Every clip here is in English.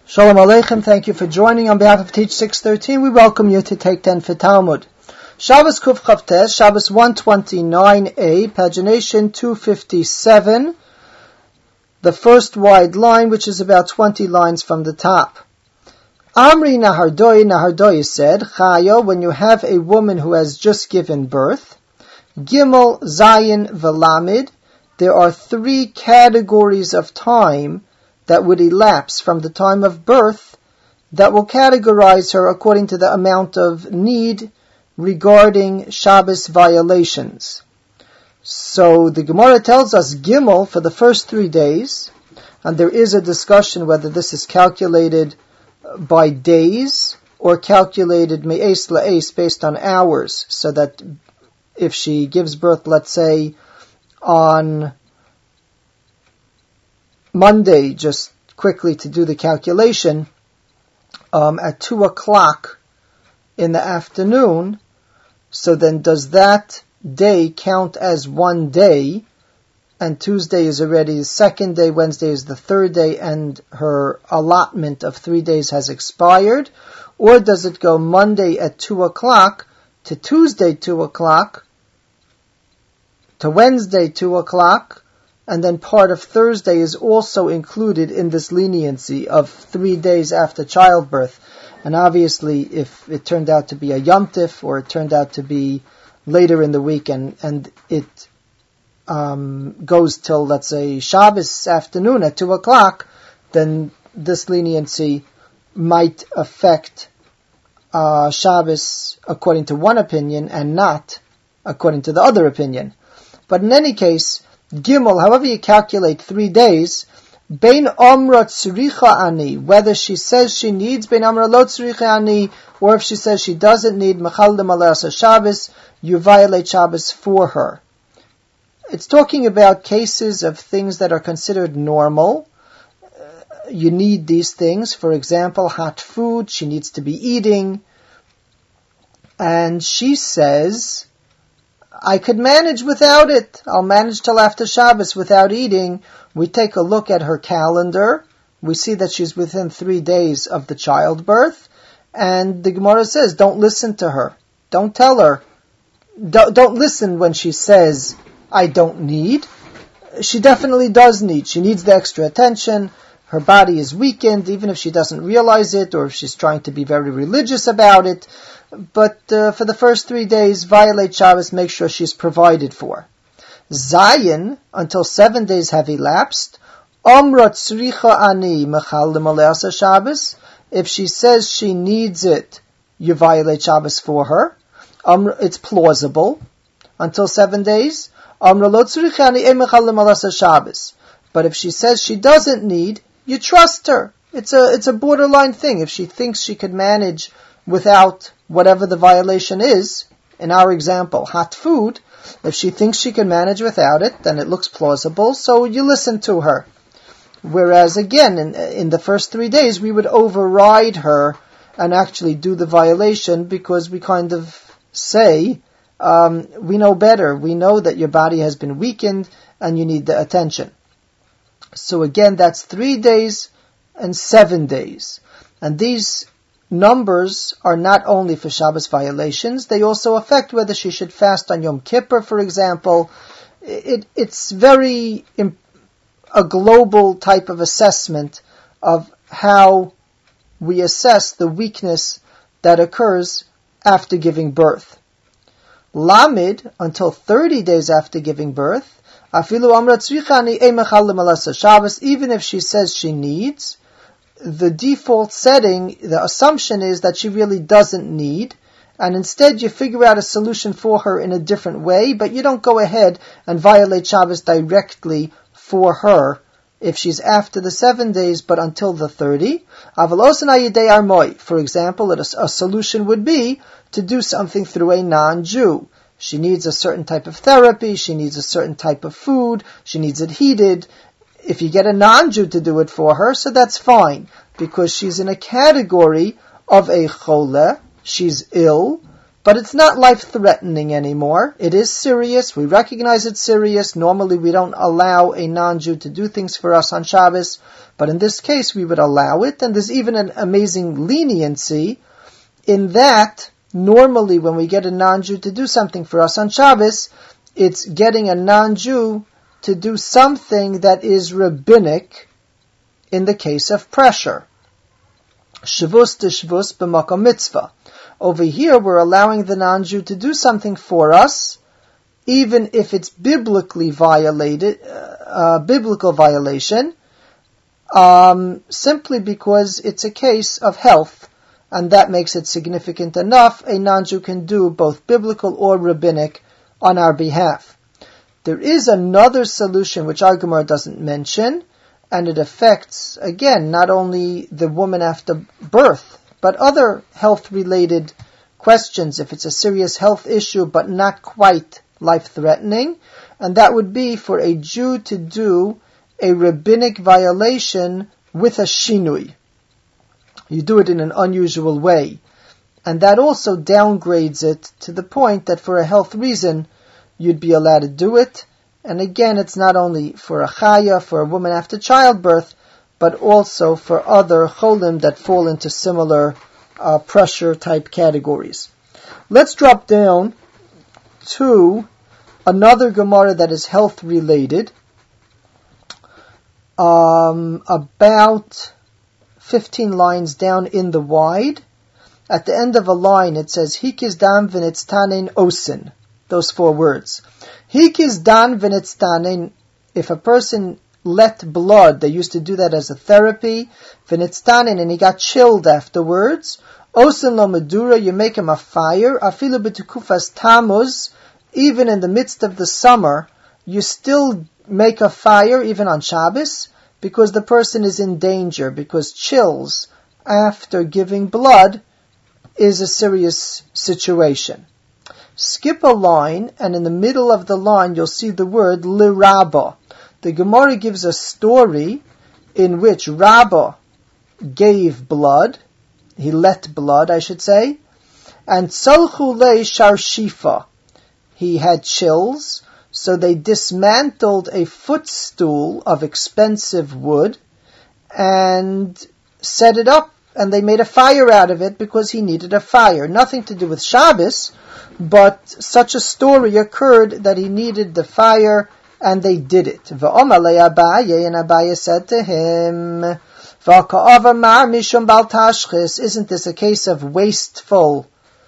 Shalom Aleichem, thank you for joining. On behalf of Teach 613, we welcome you to Take 10 for Talmud. Shabbos Kuf Chavtes, Shabbos 129a, pagination 257, the first wide line, which is about 20 lines from the top. Amri Nahardoi said, Chayo, when you have a woman who has just given birth, Gimel, Zayin, Velamid, there are three categories of time that would elapse from the time of birth that will categorize her according to the amount of need regarding Shabbos violations. So the Gemara tells us Gimel for the first 3 days, and there is a discussion whether this is calculated by days or calculated me'es la'es based on hours, so that if she gives birth, let's say, on Monday, just quickly to do the calculation, at 2 o'clock in the afternoon, so then does that day count as one day, and Tuesday is already the second day, Wednesday is the third day, and her allotment of 3 days has expired? Or does it go Monday at 2 o'clock to Tuesday 2 o'clock to Wednesday 2 o'clock, and then part of Thursday is also included in this leniency of 3 days after childbirth? And obviously, if it turned out to be a Yom Tif, or it turned out to be later in the week, and it goes till, let's say, Shabbos afternoon at 2 o'clock, then this leniency might affect Shabbos according to one opinion and not according to the other opinion. But in any case, Gimel, however you calculate 3 days, Bein Amra Tzricha Ani, whether she says she needs Bein Amra Lo Tzricha Ani, or if she says she doesn't need Mechaldim Alasa Shabbos, you violate Shabbos for her. It's talking about cases of things that are considered normal. You need these things. For example, hot food, she needs to be eating. And she says, I could manage without it. I'll manage till after Shabbos without eating. We take a look at her calendar. We see that she's within 3 days of the childbirth. And the Gemara says, don't listen to her. Don't tell her. Don't listen when she says, I don't need. She definitely does need. She needs the extra attention. Her body is weakened, even if she doesn't realize it, or if she's trying to be very religious about it. But for the first 3 days, violate Shabbos, make sure she's provided for. Zayin, until 7 days have elapsed, Amra tzricha ani mechaldim aleasa Shabbos. If she says she needs it, you violate Shabbos for her. It's plausible. Until 7 days, Amra lo tzricha ani mechaldim aleasa Shabbos. But if she says she doesn't need, you trust her. It's a borderline thing. If she thinks she could manage without whatever the violation is, in our example, hot food, if she thinks she can manage without it, then it looks plausible, so you listen to her. Whereas again, in the first 3 days, we would override her and actually do the violation, because we kind of say, we know better. We know that your body has been weakened and you need the attention. So again, that's 3 days and 7 days. And these numbers are not only for Shabbos violations, they also affect whether she should fast on Yom Kippur, for example. It's very a global type of assessment of how we assess the weakness that occurs after giving birth. Lamid, until 30 days after giving birth, afilu amra tzrichani emechal malasa Shabbos, even if she says she needs, the default setting, the assumption is that she really doesn't need, and instead you figure out a solution for her in a different way, but you don't go ahead and violate Shabbos directly for her if she's after the 7 days, but until the 30. For example, a solution would be to do something through a non-Jew. She needs a certain type of therapy, she needs a certain type of food, she needs it heated. If you get a non-Jew to do it for her, so that's fine, because she's in a category of a chole, she's ill, but it's not life-threatening anymore. It is serious. We recognize it's serious. Normally we don't allow a non-Jew to do things for us on Shabbos, but in this case we would allow it, and there's even an amazing leniency in that normally when we get a non-Jew to do something for us on Shabbos, it's getting a non-Jew to do something that is rabbinic in the case of pressure. Shavus d'shvus b'makom mitzvah. Over here we're allowing the non-Jew to do something for us, even if it's biblical violation, simply because it's a case of health, and that makes it significant enough. A non-Jew can do both biblical or rabbinic on our behalf. There is another solution which our Gemara doesn't mention, and it affects, again, not only the woman after birth, but other health-related questions, if it's a serious health issue but not quite life-threatening, and that would be for a Jew to do a rabbinic violation with a shinui. You do it in an unusual way, and that also downgrades it to the point that for a health reason, you'd be allowed to do it. And again, it's not only for a chaya, for a woman after childbirth, but also for other cholim that fall into similar pressure type categories. Let's drop down to another Gemara that is health related, about 15 lines down in the wide. At the end of a line it says, Hikis dam v'nitztanein osin. Those 4 words. Hikis dan v'nitztanein, if a person let blood, they used to do that as a therapy, v'nitztanein, and he got chilled afterwards, osin lo medura, you make him a fire, afilu b'tukufas tamuz, even in the midst of the summer, you still make a fire, even on Shabbos, because the person is in danger, because chills after giving blood is a serious situation. Skip a line, and in the middle of the line you'll see the word lirabba. The Gemara gives a story in which Rabbah gave blood, he let blood, I should say, and tzalchu lei sharshifa, he had chills, so they dismantled a footstool of expensive wood and set it up, and they made a fire out of it because he needed a fire. Nothing to do with Shabbos, but such a story occurred that he needed the fire, and they did it. V'omalei Abaye, and Abaye said to him, V'ka'ava mar mishum bal tashchis, isn't this a case of wasteful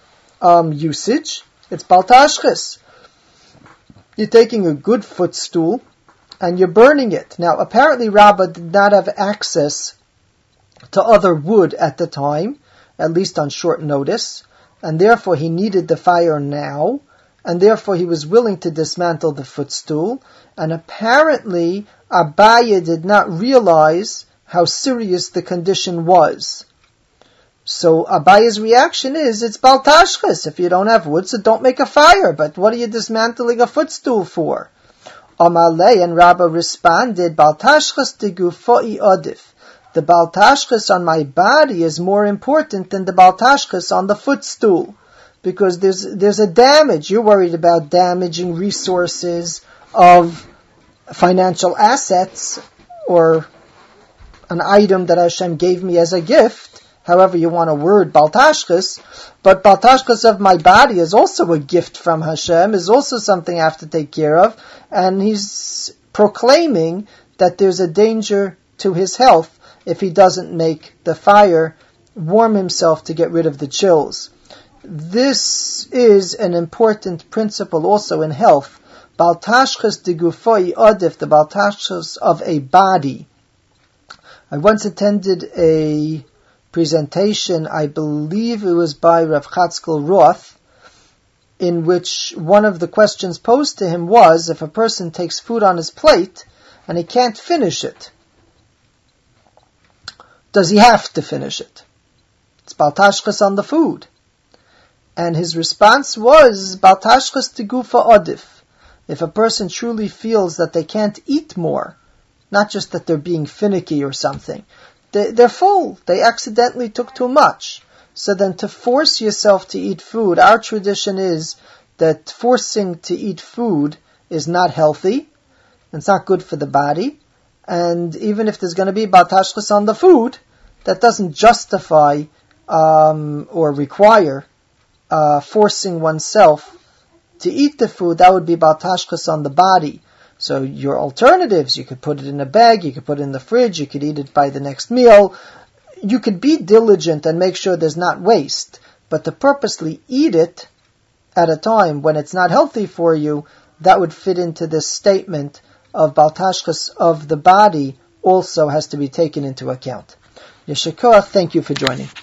usage? It's bal tashchis. You're taking a good footstool and you're burning it. Now, apparently Rabbah did not have access to other wood at the time, at least on short notice, and therefore he needed the fire now, and therefore he was willing to dismantle the footstool, and apparently Abaye did not realize how serious the condition was. So Abaye's reaction is, it's bal tashchis. If you don't have wood, so don't make a fire. But what are you dismantling a footstool for? Amalei, and Rabbah responded, bal tashchis de gufoi odif. The bal tashchis on my body is more important than the bal tashchis on the footstool. Because there's a damage. You're worried about damaging resources of financial assets or an item that Hashem gave me as a gift. However you want to word bal tashchis, but bal tashchis of my body is also a gift from Hashem, is also something I have to take care of, and he's proclaiming that there's a danger to his health if he doesn't make the fire, warm himself to get rid of the chills. This is an important principle also in health. Bal tashchis de gufoi odif, the bal tashchis of a body. I once attended a presentation, I believe it was by Rav Chatzkel Roth, in which one of the questions posed to him was, if a person takes food on his plate and he can't finish it, does he have to finish it? It's bal tashchis on the food. And his response was, bal tashchis tegufa odif. If a person truly feels that they can't eat more, not just that they're being finicky or something, they're full, they accidentally took too much. So then to force yourself to eat food, our tradition is that forcing to eat food is not healthy. It's not good for the body. And even if there's going to be baltashchus on the food, that doesn't justify or require forcing oneself to eat the food. That would be baltashchus on the body. So your alternatives, you could put it in a bag, you could put it in the fridge, you could eat it by the next meal. You could be diligent and make sure there's not waste. But to purposely eat it at a time when it's not healthy for you, that would fit into this statement of baltashchus of the body also has to be taken into account. Yeshua, thank you for joining.